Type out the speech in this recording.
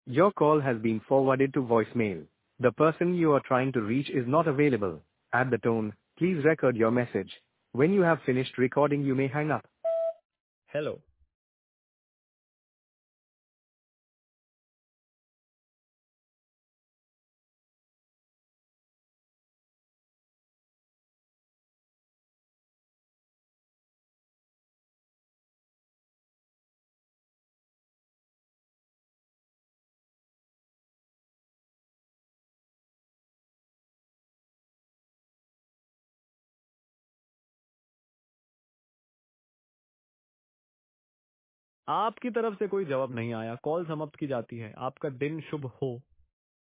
Your call has been forwarded to voicemail. The person you are trying to reach is not available. At the tone, please record your message. When you have finished recording, you may hang up. Hello. आपकी तरफ से कोई जवाब नहीं आया, call समाप्त की जाती है। आपका दिन शुभ हो।